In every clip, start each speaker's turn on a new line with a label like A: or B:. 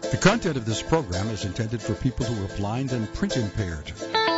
A: The content of this program is intended for people who are blind and print impaired.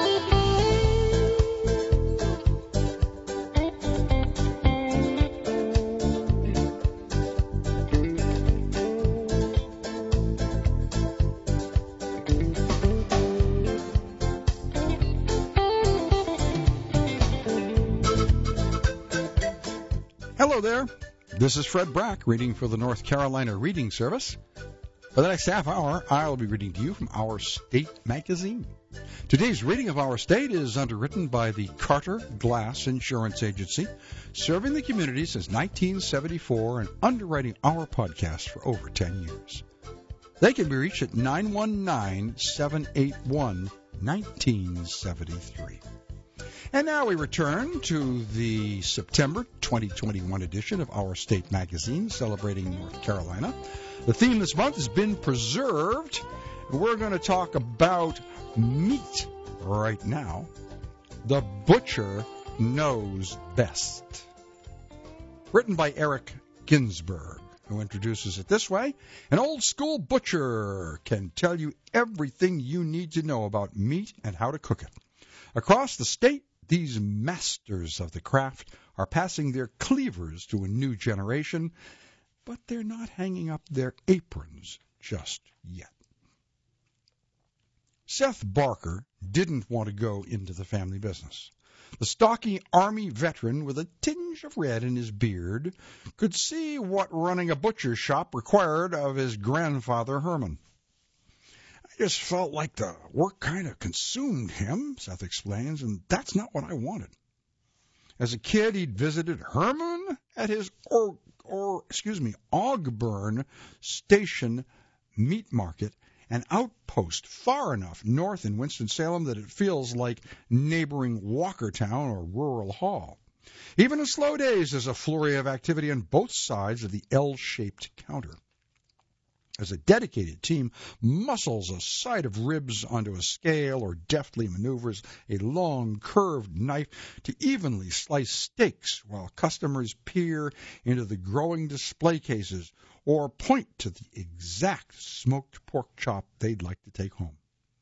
A: Hello there. This is Fred Brack reading for the North Carolina Reading Service. For the next half hour, I'll be reading to you from Our State magazine. Today's reading of Our State is underwritten by the Carter Glass Insurance Agency, serving the community since 1974 and underwriting our podcast for over 10 years. They can be reached at 919-781-1973. And now we return to the September 2021 edition of Our State magazine, celebrating North Carolina. The theme this month has been preserved. We're going to talk about meat right now. The butcher knows best. Written by Eric Ginsberg, who introduces it this way. An old school butcher can tell you everything you need to know about meat and how to cook it. Across the state, these masters of the craft are passing their cleavers to a new generation, but they're not hanging up their aprons just yet. Seth Barker didn't want to go into the family business. The stocky Army veteran with a tinge of red in his beard could see what running a butcher shop required of his grandfather Herman. I just felt like the work kind of consumed him, Seth explains, and that's not what I wanted. As a kid, he'd visited Herman at his Ogburn Station meat market, an outpost far enough north in Winston-Salem that it feels like neighboring Walkertown or Rural Hall. Even in slow days, there's a flurry of activity on both sides of the L-shaped counter. As a dedicated team muscles a side of ribs onto a scale or deftly maneuvers a long, curved knife to evenly slice steaks while customers peer into the growing display cases or point to the exact smoked pork chop they'd like to take home.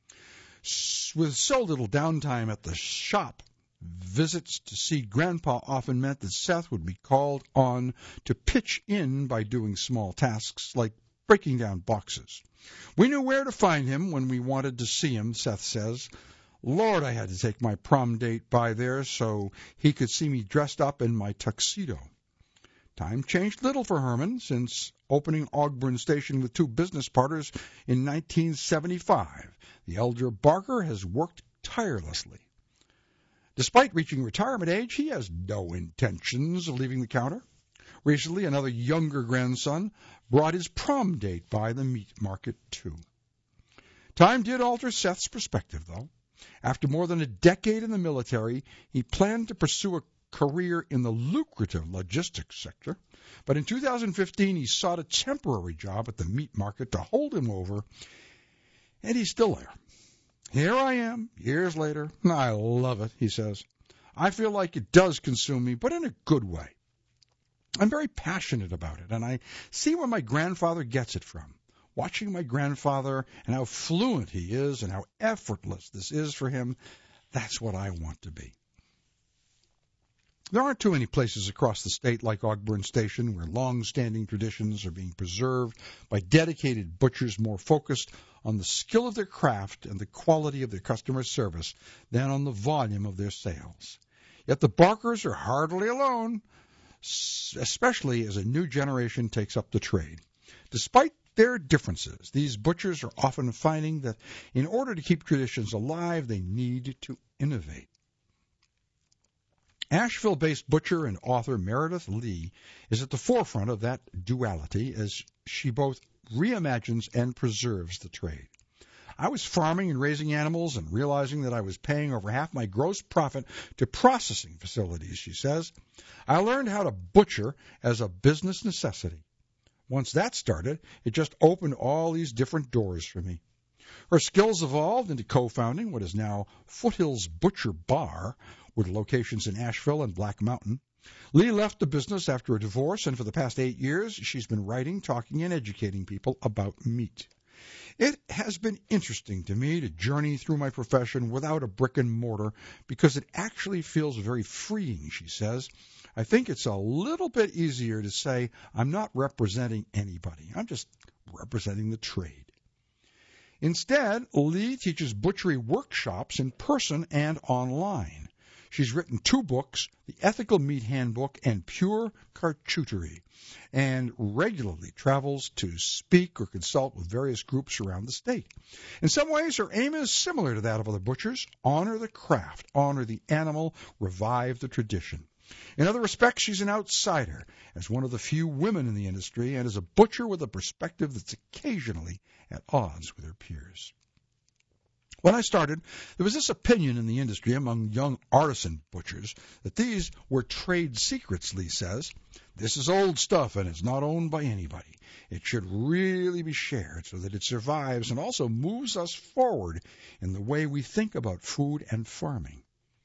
A: With so little downtime at the shop, visits to see Grandpa often meant that Seth would be called on to pitch in by doing small tasks like breaking down boxes. We knew where to find him when we wanted to see him, Seth says. Lord, I had to take my prom date by there so he could see me dressed up in my tuxedo. Time changed little for Herman since opening Ogburn Station with two business partners in 1975. The elder Barker has worked tirelessly. Despite reaching retirement age, he has no intentions of leaving the counter. Recently, another younger grandson brought his prom date by the meat market, too. Time did alter Seth's perspective, though. After more than a decade in the military, he planned to pursue a career in the lucrative logistics sector. But in 2015, he sought a temporary job at the meat market to hold him over, and he's still there. Here I am, years later. I love it, he says. I feel like it does consume me, but in a good way. I'm very passionate about it, and I see where my grandfather gets it from. Watching my grandfather and how fluent he is and how effortless this is for him, that's what I want to be. There aren't too many places across the state like Ogburn Station where long-standing traditions are being preserved by dedicated butchers more focused on the skill of their craft and the quality of their customer service than on the volume of their sales. Yet the Barkers are hardly alone, especially as a new generation takes up the trade. Despite their differences, these butchers are often finding that in order to keep traditions alive, they need to innovate. Asheville-based butcher and author Meredith Lee is at the forefront of that duality as she both reimagines and preserves the trade. I was farming and raising animals and realizing that I was paying over half my gross profit to processing facilities, she says. I learned how to butcher as a business necessity. Once that started, it just opened all these different doors for me. Her skills evolved into co-founding what is now Foothills Butcher Bar, with locations in Asheville and Black Mountain. Lee left the business after a divorce, and for the past 8 years, she's been writing, talking, and educating people about meat. It has been interesting to me to journey through my profession without a brick and mortar because it actually feels very freeing, she says. I think it's a little bit easier to say I'm not representing anybody. I'm just representing the trade. Instead, Lee teaches butchery workshops in person and online. She's written 2 books, The Ethical Meat Handbook and Pure Charcuterie, and regularly travels to speak or consult with various groups around the state. In some ways, her aim is similar to that of other butchers: honor the craft, honor the animal, revive the tradition. In other respects, she's an outsider, as one of the few women in the industry, and as a butcher with a perspective that's occasionally at odds with her peers. When I started, there was this opinion in the industry among young artisan butchers that these were trade secrets, Lee says. This is old stuff and it's not owned by anybody. It should really be shared so that it survives and also moves us forward in the way we think about food and farming.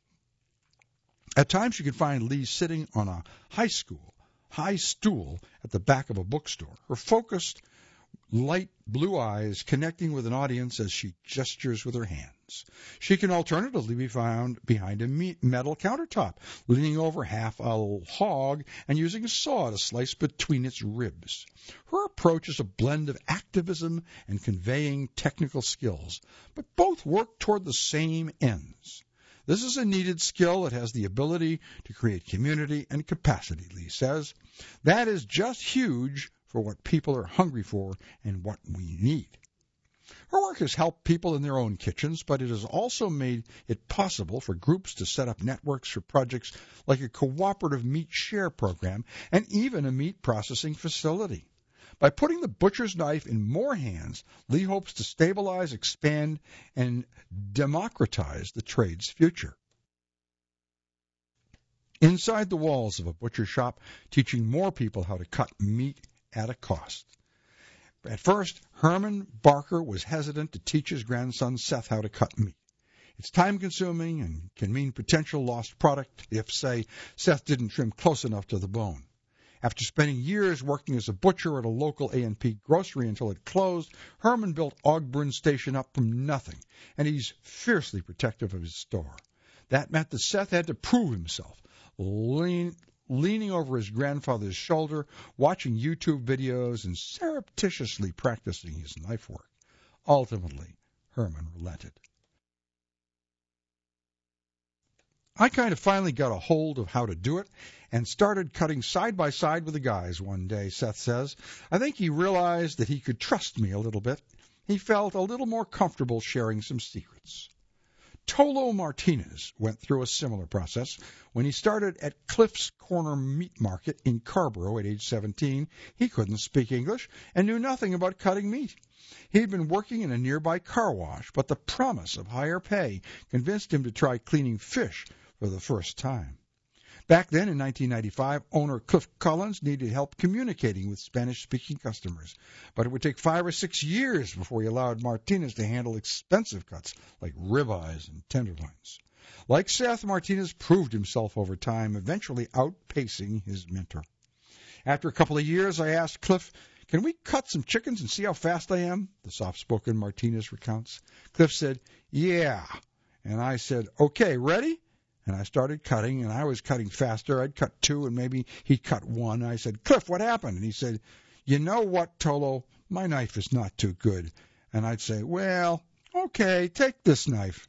A: At times you can find Lee sitting on a high stool at the back of a bookstore, her focused, light blue eyes connecting with an audience as she gestures with her hands. She can alternatively be found behind a metal countertop, leaning over half a hog and using a saw to slice between its ribs. Her approach is a blend of activism and conveying technical skills, but both work toward the same ends. This is a needed skill that has the ability to create community and capacity, Lee says. That is just huge for what people are hungry for and what we need. Her work has helped people in their own kitchens, but it has also made it possible for groups to set up networks for projects like a cooperative meat share program and even a meat processing facility. By putting the butcher's knife in more hands, Lee hopes to stabilize, expand, and democratize the trade's future. Inside the walls of a butcher shop, teaching more people how to cut meat at a cost. At first, Herman Barker was hesitant to teach his grandson Seth how to cut meat. It's time-consuming and can mean potential lost product if, say, Seth didn't trim close enough to the bone. After spending years working as a butcher at a local A&P grocery until it closed, Herman built Ogburn Station up from nothing, and he's fiercely protective of his store. That meant that Seth had to prove himself, leaning over his grandfather's shoulder, watching YouTube videos, and surreptitiously practicing his knife work. Ultimately, Herman relented. I kind of finally got a hold of how to do it and started cutting side by side with the guys one day, Seth says. I think he realized that he could trust me a little bit. He felt a little more comfortable sharing some secrets. Tolo Martinez went through a similar process. When he started at Cliff's Corner Meat Market in Carrboro at age 17, he couldn't speak English and knew nothing about cutting meat. He'd been working in a nearby car wash, but the promise of higher pay convinced him to try cleaning fish for the first time. Back then, in 1995, owner Cliff Collins needed help communicating with Spanish-speaking customers, but it would take 5 or 6 years before he allowed Martinez to handle expensive cuts like ribeyes and tenderloins. Like Seth, Martinez proved himself over time, eventually outpacing his mentor. After a couple of years, I asked Cliff, "Can we cut some chickens and see how fast I am?" The soft-spoken Martinez recounts. Cliff said, "Yeah." And I said, "Okay, ready?" And I started cutting, and I was cutting faster. I'd cut 2, and maybe he'd cut 1. I said, "Cliff, what happened?" And he said, "You know what, Tolo? My knife is not too good." And I'd say, "Well, okay, take this knife."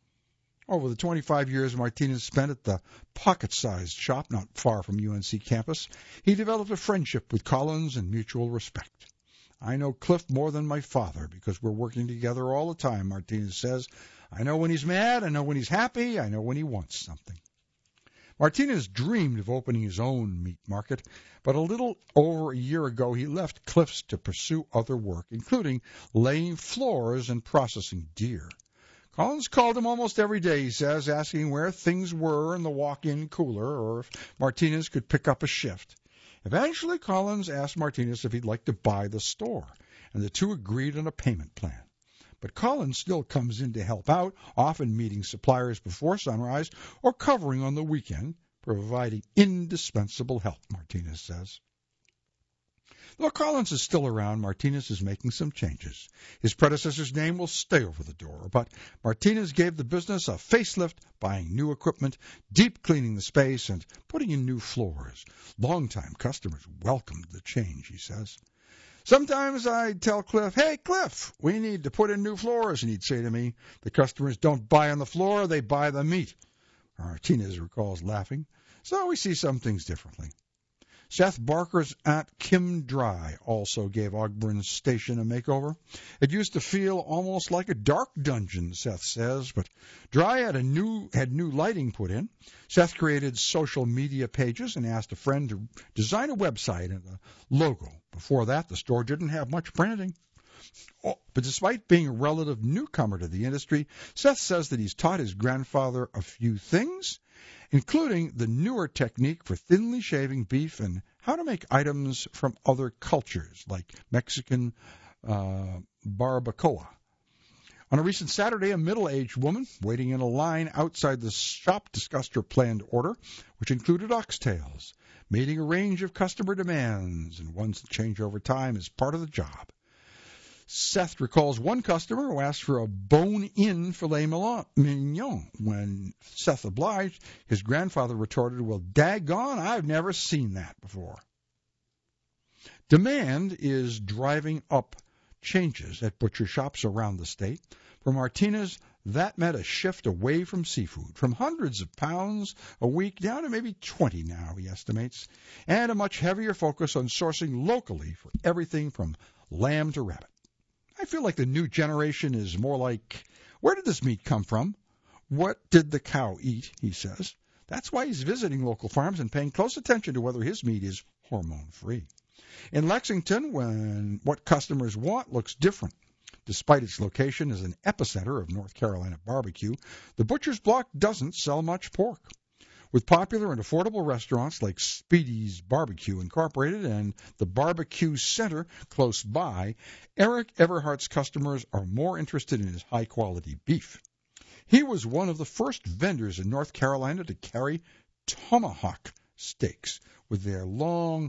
A: Over the 25 years Martinez spent at the pocket-sized shop not far from UNC campus, he developed a friendship with Collins and mutual respect. "I know Cliff more than my father because we're working together all the time," Martinez says. "I know when he's mad, I know when he's happy, I know when he wants something." Martinez dreamed of opening his own meat market, but a little over a year ago he left Cliff's to pursue other work, including laying floors and processing deer. Collins called him almost every day, he says, asking where things were in the walk-in cooler or if Martinez could pick up a shift. Eventually, Collins asked Martinez if he'd like to buy the store, and the two agreed on a payment plan. But Collins still comes in to help out, often meeting suppliers before sunrise or covering on the weekend, providing indispensable help, Martinez says. Though Collins is still around, Martinez is making some changes. His predecessor's name will stay over the door, but Martinez gave the business a facelift, buying new equipment, deep cleaning the space, and putting in new floors. Longtime customers welcomed the change, he says. Sometimes I'd tell Cliff, "Hey, Cliff, we need to put in new floors," and he'd say to me, "The customers don't buy on the floor, they buy the meat." Martinez recalls laughing. So we see some things differently. Seth Barker's Aunt Kim Dry also gave Ogburn Station a makeover. It used to feel almost like a dark dungeon, Seth says, but Dry had new lighting put in. Seth created social media pages and asked a friend to design a website and a logo. Before that, the store didn't have much branding. But despite being a relative newcomer to the industry, Seth says that he's taught his grandfather a few things, including the newer technique for thinly shaving beef and how to make items from other cultures, like Mexican barbacoa. On a recent Saturday, a middle-aged woman waiting in a line outside the shop discussed her planned order, which included oxtails, meeting a range of customer demands, and ones that change over time is part of the job. Seth recalls one customer who asked for a bone-in filet mignon. When Seth obliged, his grandfather retorted, "Well, daggone, I've never seen that before." Demand is driving up changes at butcher shops around the state. For Martinez, that meant a shift away from seafood, from hundreds of pounds a week down to maybe 20 now, he estimates, and a much heavier focus on sourcing locally for everything from lamb to rabbit. I feel like the new generation is more like, where did this meat come from? What did the cow eat, he says. That's why he's visiting local farms and paying close attention to whether his meat is hormone-free. In Lexington, when what customers want looks different. Despite its location as an epicenter of North Carolina barbecue, the Butcher's Block doesn't sell much pork. With popular and affordable restaurants like Speedy's Barbecue Incorporated and the Barbecue Center close by, Eric Everhart's customers are more interested in his high-quality beef. He was one of the first vendors in North Carolina to carry tomahawk steaks with their long,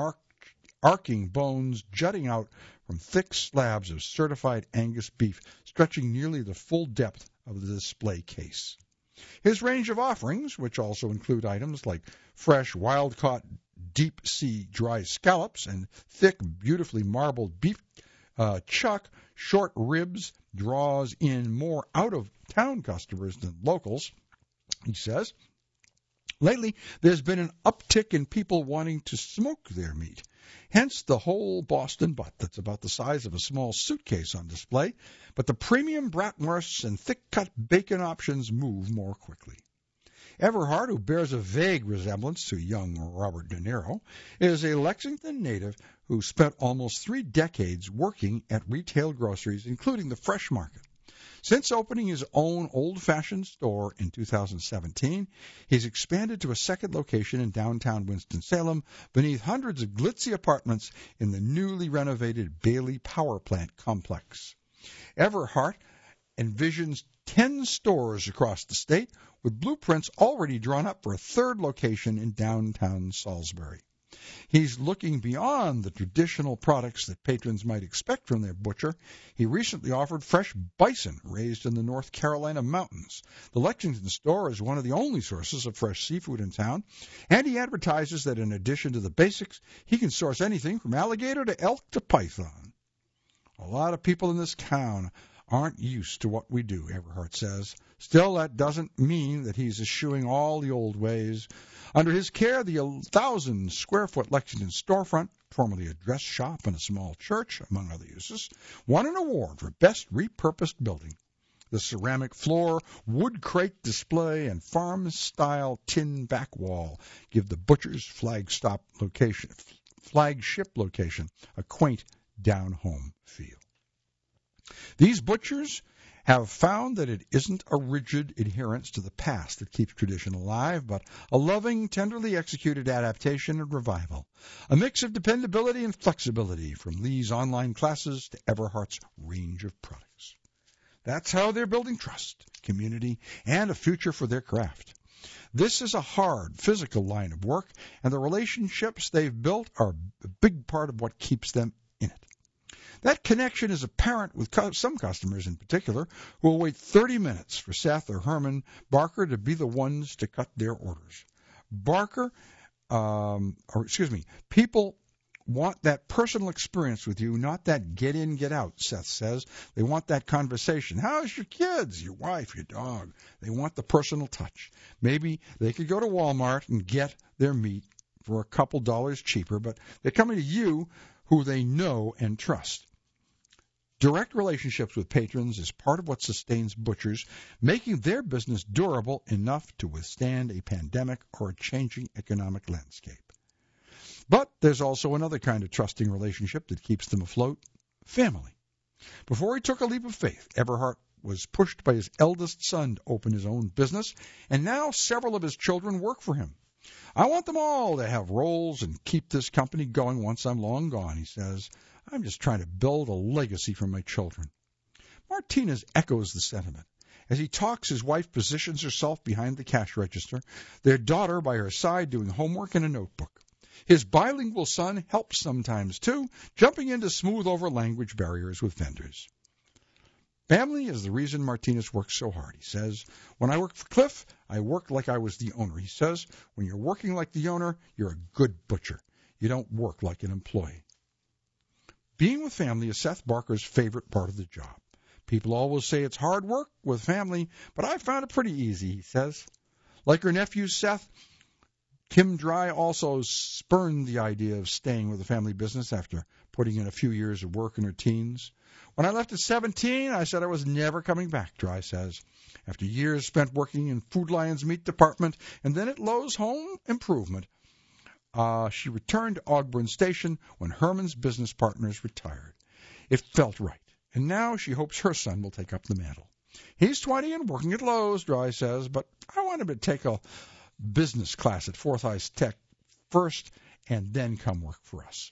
A: arcing bones jutting out from thick slabs of certified Angus beef stretching nearly the full depth of the display case. His range of offerings, which also include items like fresh, wild-caught, deep-sea dry scallops and thick, beautifully marbled beef chuck, short ribs, draws in more out-of-town customers than locals, he says. Lately, there's been an uptick in people wanting to smoke their meat. Hence the whole Boston butt that's about the size of a small suitcase on display, but the premium bratwursts and thick-cut bacon options move more quickly. Everhart, who bears a vague resemblance to young Robert De Niro, is a Lexington native who spent almost 3 decades working at retail groceries, including the fresh market. Since opening his own old-fashioned store in 2017, he's expanded to a second location in downtown Winston-Salem beneath hundreds of glitzy apartments in the newly renovated Bailey Power Plant complex. Everhart envisions 10 stores across the state, with blueprints already drawn up for a third location in downtown Salisbury. He's looking beyond the traditional products that patrons might expect from their butcher. He recently offered fresh bison raised in the North Carolina mountains. The Lexington store is one of the only sources of fresh seafood in town, and he advertises that in addition to the basics, he can source anything from alligator to elk to python. A lot of people in this town aren't used to what we do, Everhart says. Still, that doesn't mean that he's eschewing all the old ways. Under his care, the 1,000-square-foot Lexington storefront, formerly a dress shop and a small church, among other uses, won an award for Best Repurposed Building. The ceramic floor, wood crate display, and farm-style tin back wall give the butcher's flagship location a quaint, down-home feel. These butchers have found that it isn't a rigid adherence to the past that keeps tradition alive, but a loving, tenderly executed adaptation and revival, a mix of dependability and flexibility from Lee's online classes to Everhart's range of products. That's how they're building trust, community, and a future for their craft. This is a hard, physical line of work, and the relationships they've built are a big part of what keeps them in it. That connection is apparent with some customers in particular who will wait 30 minutes for Seth or Herman Barker to be the ones to cut their orders. People want that personal experience with you, not that get in, get out, Seth says. They want that conversation. How's your kids, your wife, your dog? They want the personal touch. Maybe they could go to Walmart and get their meat for a couple dollars cheaper, but they're coming to you who they know and trust. Direct relationships with patrons is part of what sustains butchers, making their business durable enough to withstand a pandemic or a changing economic landscape. But there's also another kind of trusting relationship that keeps them afloat, family. Before he took a leap of faith, Eberhard was pushed by his eldest son to open his own business, and now several of his children work for him. I want them all to have roles and keep this company going once I'm long gone, he says. I'm just trying to build a legacy for my children. Martinez echoes the sentiment. As he talks, his wife positions herself behind the cash register, their daughter by her side doing homework in a notebook. His bilingual son helps sometimes, too, jumping in to smooth over language barriers with vendors. Family is the reason Martinez works so hard, he says. When I worked for Cliff, I worked like I was the owner. He says, when you're working like the owner, you're a good butcher. You don't work like an employee. Being with family is Seth Barker's favorite part of the job. People always say it's hard work with family, but I found it pretty easy, he says. Like her nephew Seth, Kim Dry also spurned the idea of staying with the family business after putting in a few years of work in her teens. When I left at 17, I said I was never coming back, Dry says. After years spent working in Food Lion's meat department and then at Lowe's Home Improvement, she returned to Ogburn Station when Herman's business partners retired. It felt right, and now she hopes her son will take up the mantle. He's 20 and working at Lowe's, Dry says, but I want him to take a business class at Forsyth Tech first and then come work for us.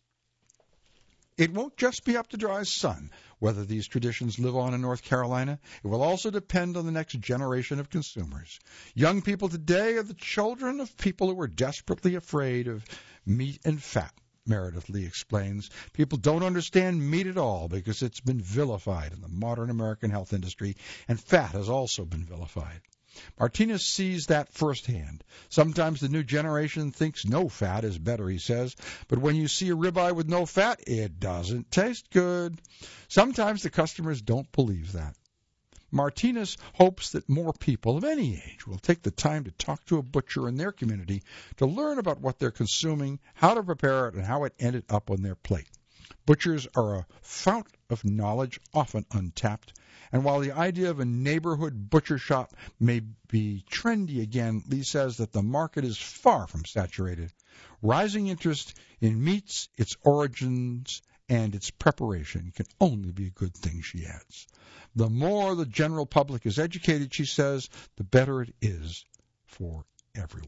A: It won't just be up to Dry's son whether these traditions live on in North Carolina. It will also depend on the next generation of consumers. Young people today are the children of people who are desperately afraid of meat and fat, Meredith Lee explains. People don't understand meat at all because it's been vilified in the modern American health industry, and fat has also been vilified. Martinez sees that firsthand. Sometimes the new generation thinks no fat is better, he says, but when you see a ribeye with no fat, it doesn't taste good. Sometimes the customers don't believe that. Martinez hopes that more people of any age will take the time to talk to a butcher in their community to learn about what they're consuming, how to prepare it, and how it ended up on their plate. Butchers are a fount of knowledge, often untapped. And while the idea of a neighborhood butcher shop may be trendy again, Lee says that the market is far from saturated. Rising interest in meats, its origins, and its preparation can only be a good thing, she adds. The more the general public is educated, she says, the better it is for everyone.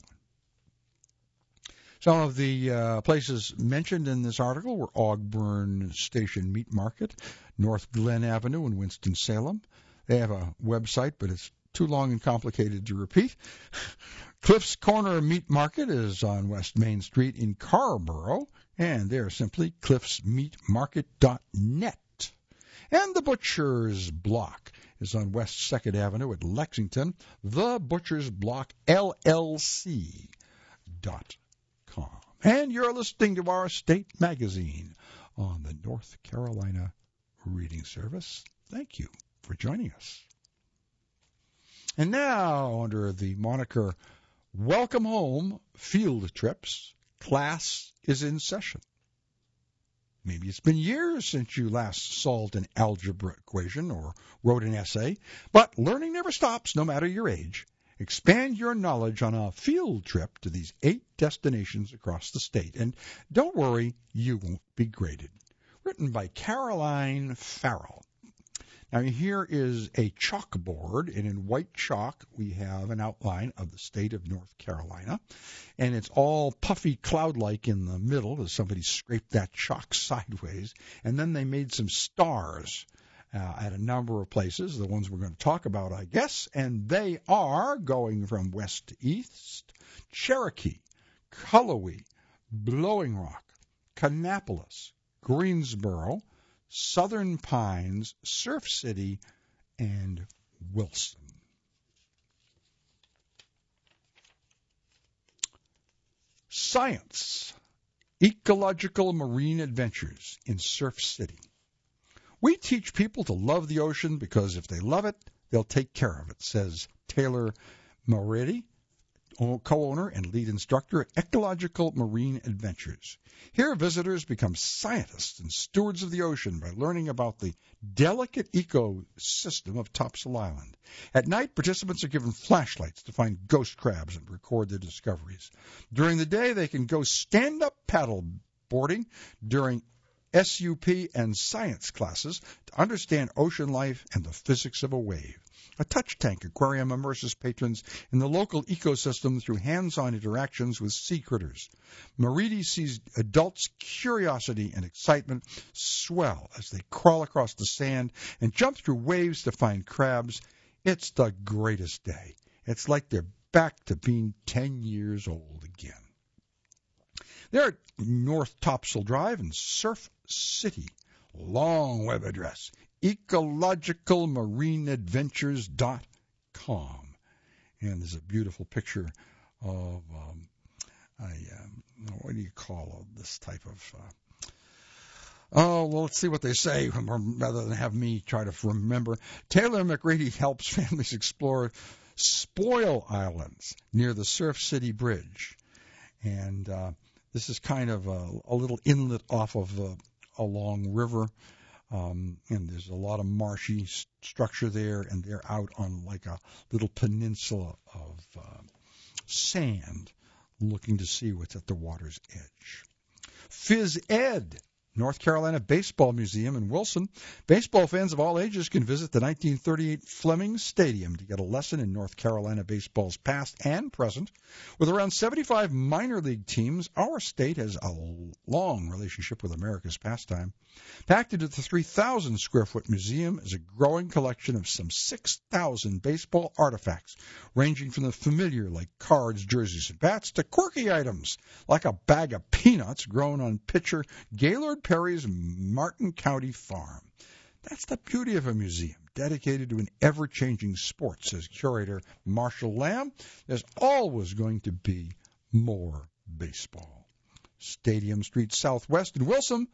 A: Some of the places mentioned in this article were Ogburn Station Meat Market, North Glen Avenue in Winston-Salem. They have a website, but it's too long and complicated to repeat. Cliff's Corner Meat Market is on West Main Street in Carrboro, and they're simply cliffsmeatmarket.net. And the Butcher's Block is on West 2nd Avenue at Lexington, the Butcher's Block LLC.com. And you're listening to our state magazine on the North Carolina Reading Service. Thank you for joining us. And now, under the moniker Welcome Home Field Trips, class is in session. Maybe it's been years since you last solved an algebra equation or wrote an essay, but learning never stops, no matter your age. Expand your knowledge on a field trip to these 8 destinations across the state. And don't worry, you won't be graded. Written by Caroline Farrell. Now here is a chalkboard, and in white chalk we have an outline of the state of North Carolina. And it's all puffy cloud-like in the middle as somebody scraped that chalk sideways. And then they made some stars at a number of places, the ones we're going to talk about, I guess, and they are, going from west to east, Cherokee, Cullowhee, Blowing Rock, Kannapolis, Greensboro, Southern Pines, Surf City, and Wilson. Science. Ecological Marine Adventures in Surf City. We teach people to love the ocean because if they love it, they'll take care of it, says Taylor Moretti, co-owner and lead instructor at Ecological Marine Adventures. Here, visitors become scientists and stewards of the ocean by learning about the delicate ecosystem of Topsail Island. At night, participants are given flashlights to find ghost crabs and record their discoveries. During the day, they can go stand-up paddle boarding during SUP and science classes to understand ocean life and the physics of a wave. A touch tank aquarium immerses patrons in the local ecosystem through hands-on interactions with sea critters. Moretti sees adults' curiosity and excitement swell as they crawl across the sand and jump through waves to find crabs. It's the greatest day. It's like they're back to being 10 years old again. They're at North Topsail Drive in Surf City. Long web address, ecologicalmarineadventures.com. And there's a beautiful picture of, what do you call this type of, let's see what they say rather than have me try to remember. Taylor McRady helps families explore Spoil Islands near the Surf City Bridge. And this is kind of a little inlet off of a long river. And there's a lot of marshy structure there, and they're out on like a little peninsula of sand looking to see what's at the water's edge. Phys Ed, North Carolina Baseball Museum in Wilson. Baseball fans of all ages can visit the 1938 Fleming Stadium to get a lesson in North Carolina baseball's past and present. With around 75 minor league teams, our state has a long relationship with America's pastime. Packed into the 3,000-square-foot museum is a growing collection of some 6,000 baseball artifacts, ranging from the familiar like cards, jerseys, and bats to quirky items like a bag of peanuts grown on pitcher Gaylord Perry's Martin County farm. That's the beauty of a museum dedicated to an ever-changing sport, says curator Marshall Lamb. There's always going to be more baseball. Stadium Street Southwest in Wilson,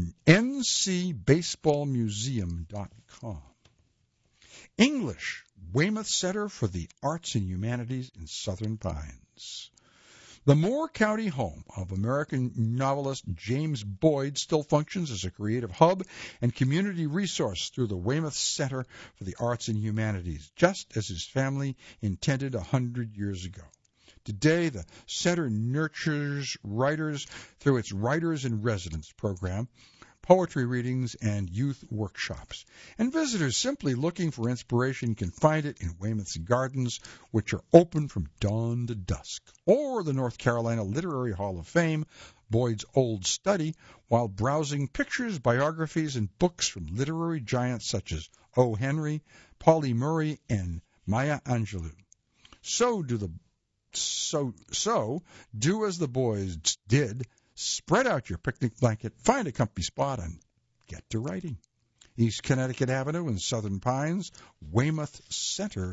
A: ncbaseballmuseum.com. English, Weymouth Center for the Arts and Humanities in Southern Pines. The Moore County home of American novelist James Boyd still functions as a creative hub and community resource through the Weymouth Center for the Arts and Humanities, just as his family intended 100 years ago. Today, the center nurtures writers through its Writers in Residence program, poetry readings, and youth workshops. And visitors simply looking for inspiration can find it in Weymouth's gardens, which are open from dawn to dusk, or the North Carolina Literary Hall of Fame, Boyd's old study, while browsing pictures, biographies, and books from literary giants such as O. Henry, Pauli Murray, and Maya Angelou. So do as the boys did. Spread out your picnic blanket, find a comfy spot, and get to writing. East Connecticut Avenue in Southern Pines, WeymouthCenter.org.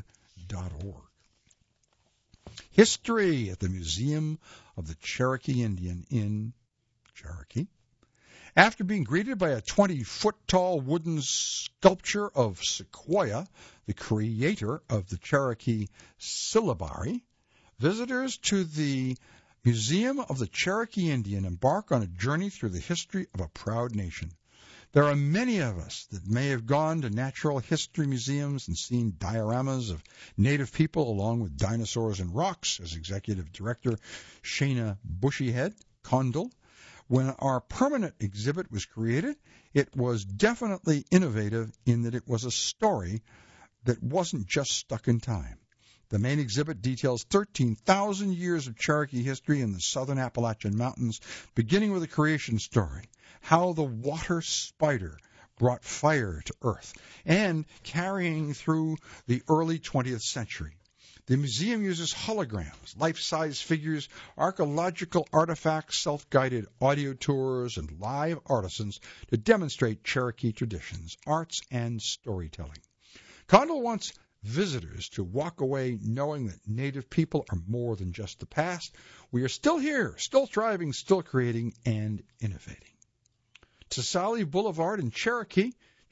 A: History at the Museum of the Cherokee Indian in Cherokee. After being greeted by a 20-foot-tall wooden sculpture of Sequoia, the creator of the Cherokee syllabary, visitors to the Museum of the Cherokee Indian embark on a journey through the history of a proud nation. There are many of us that may have gone to natural history museums and seen dioramas of native people along with dinosaurs and rocks, as Executive Director Shana Bushyhead Condell. When our permanent exhibit was created, it was definitely innovative in that it was a story that wasn't just stuck in time. The main exhibit details 13,000 years of Cherokee history in the southern Appalachian Mountains, beginning with a creation story, how the water spider brought fire to Earth, and carrying through the early 20th century. The museum uses holograms, life-size figures, archaeological artifacts, self-guided audio tours, and live artisans to demonstrate Cherokee traditions, arts, and storytelling. Condell wants visitors to walk away knowing that Native people are more than just the past. We are still here, still thriving, still creating, and innovating. Tsali Boulevard in Cherokee,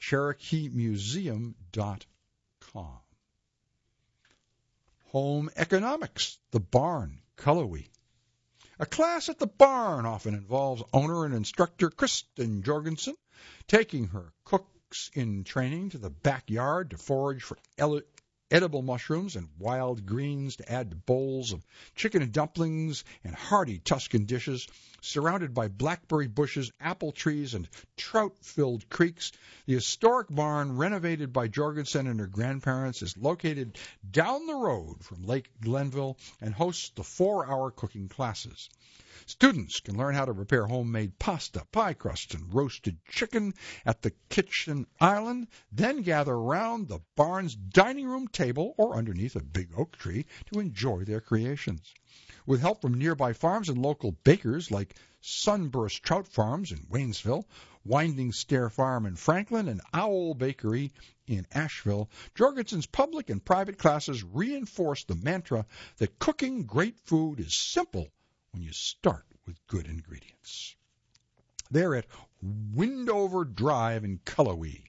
A: CherokeeMuseum.com. Home Economics, The Barn, Cullowhee. A class at the Barn often involves owner and instructor Kristen Jorgensen taking her cooks in training to the backyard to forage for edible mushrooms and wild greens to add to bowls of chicken and dumplings and hearty Tuscan dishes. Surrounded by blackberry bushes, apple trees, and trout-filled creeks, the historic barn, renovated by Jorgensen and her grandparents, is located down the road from Lake Glenville and hosts the 4-hour cooking classes. Students can learn how to prepare homemade pasta, pie crust, and roasted chicken at the kitchen island, then gather around the barn's dining room table or underneath a big oak tree to enjoy their creations. With help from nearby farms and local bakers like Sunburst Trout Farms in Waynesville, Winding Stair Farm in Franklin, and Owl Bakery in Asheville, Jorgensen's public and private classes reinforce the mantra that cooking great food is simple when you start with good ingredients. They're at Windover Drive in Cullowhee,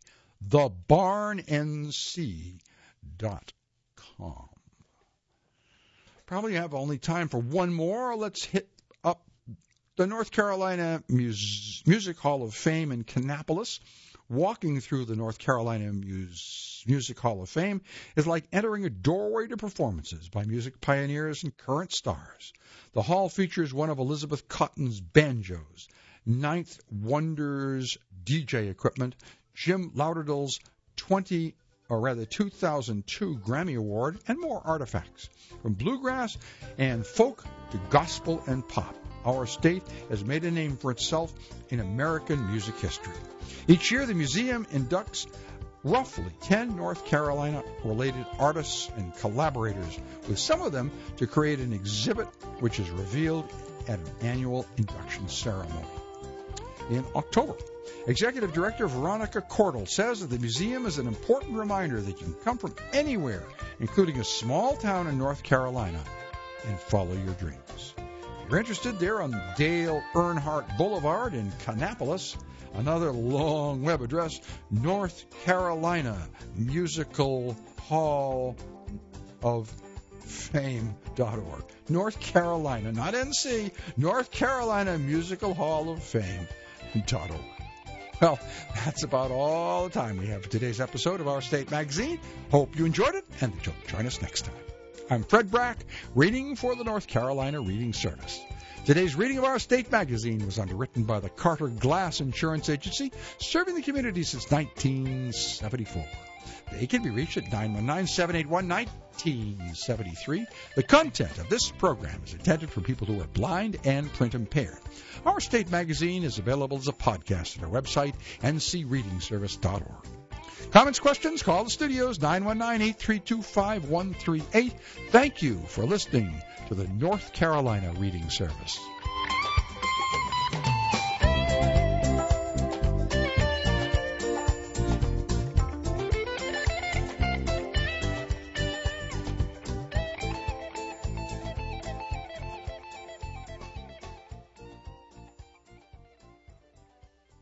A: thebarnnc.com. Probably have only time for one more. Let's hit up the North Carolina Music Hall of Fame in Kannapolis. Walking through the North Carolina Music Hall of Fame is like entering a doorway to performances by music pioneers and current stars. The hall features one of Elizabeth Cotton's banjos, Ninth Wonder's DJ equipment, Jim Lauderdale's 2002 Grammy Award, and more artifacts. From bluegrass and folk to gospel and pop, our state has made a name for itself in American music history. Each year, the museum inducts roughly 10 North Carolina-related artists and collaborators, with some of them to create an exhibit which is revealed at an annual induction ceremony. In October, Executive Director Veronica Cordell says that the museum is an important reminder that you can come from anywhere, including a small town in North Carolina, and follow your dreams. If you're interested, they're on Dale Earnhardt Boulevard in Kannapolis. Another long web address, North Carolina Musical Hall of Fame.org. North Carolina, not NC, North Carolina Musical Hall of Fame.org. Well, that's about all the time we have for today's episode of Our State Magazine. Hope you enjoyed it, and that you'll join us next time. I'm Fred Brack, reading for the North Carolina Reading Service. Today's reading of Our State Magazine was underwritten by the Carter Glass Insurance Agency, serving the community since 1974. They can be reached at 919-781-1973. The content of this program is intended for people who are blind and print impaired. Our State Magazine is available as a podcast at our website, ncreadingservice.org. Comments, questions, call the studios, 919-832-5138. Thank you for listening to the North Carolina Reading Service.